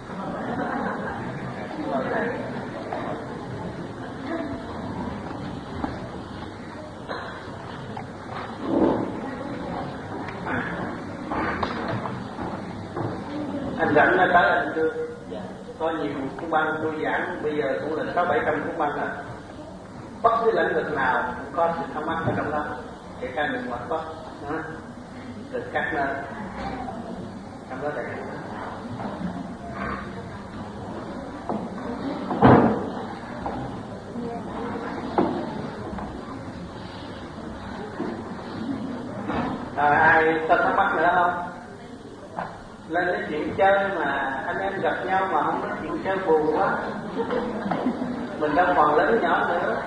S1: Anh rảnh nó tới anh đưa, có nhiều cuốn băng tôi giảng bây giờ cũng là sáu bảy trăm cuốn băng rồi. Bất cứ lĩnh vực nào cũng có sự thắc mắc ở trong đó, kể cả mình ngoại quốc, từ các nơi trong đó đầy đủ. Rồi ai có thắc mắc nữa không? Lên nói chuyện chơi mà anh em gặp nhau mà không nói chuyện chơi buồn quá. Mình đâu còn lớn nhỏ nữa.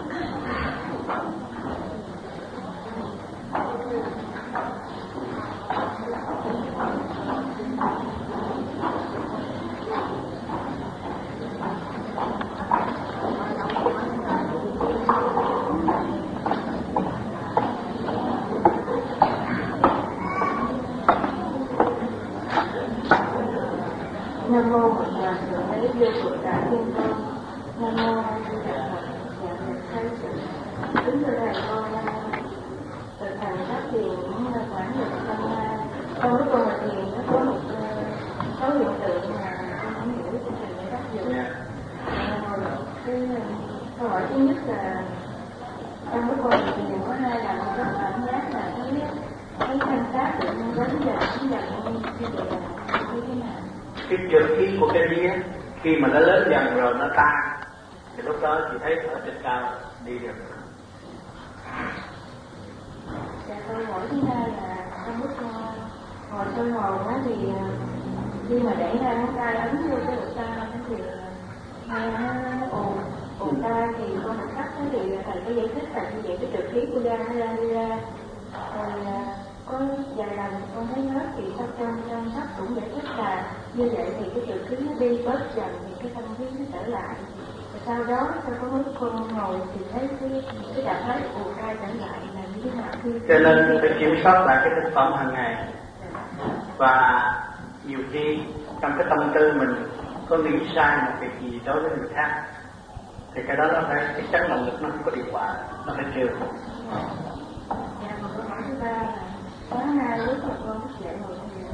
S2: Nam mô Bổn Hòa Thượng Đế Vô Thượng Đại Thiên Tôn. Nam mô A Di Đà Phật. Dạ nhật khai sự. Kính thưa thầy, con thực hành phát thiền cũng khoảng được năm nay. Trong lúc con ngồi thiền nó có một số hiện tượng mà con không hiểu trên thầy giải đáp được. Cái câu hỏi thứ nhất là trong lúc con ngồi thiền có hai lần có cảm giác là thấy thấy thanh sát tự nhiên đến giờ cũng dần như vậy là như thế nào?
S1: Cái trường khí của cái vía khi mà nó lớn dần rồi nó tan thì lúc đó chị thấy ở trên cao đi được.
S2: Dạ câu hỏi thứ hai là trong lúc ngồi soi hồn á thì khi mà để ra ngón tay ấn vô cái lỗ tai thì nghe nó ồn ồn tai thì con một khắc thì thầy có giải thích là như vậy cái trượt khí của gan nó ra đi ra rồi có vài lần con thấy hết thì sau trong trong sách cũng giải thích là như vậy thì cái trượt khí nó đi bớt dần thì cái thanh khí nó trở lại. Và sau đó sau có lúc con ngồi thì thấy cái cái cảm thấy ồn tai trở lại là như thế nào? Khi
S1: cho nên phải kiểm soát lại cái thực phẩm hàng ngày. Và nhiều khi trong cái tâm tư mình có nghĩ sai một việc gì đối với người khác thì cái đó nó phải chắc chắn là lực nó không có điều quả, nó phải trừ.
S2: Dạ, còn câu hỏi thứ ba là sáng nay lúc mà con thức dậy ngồi trong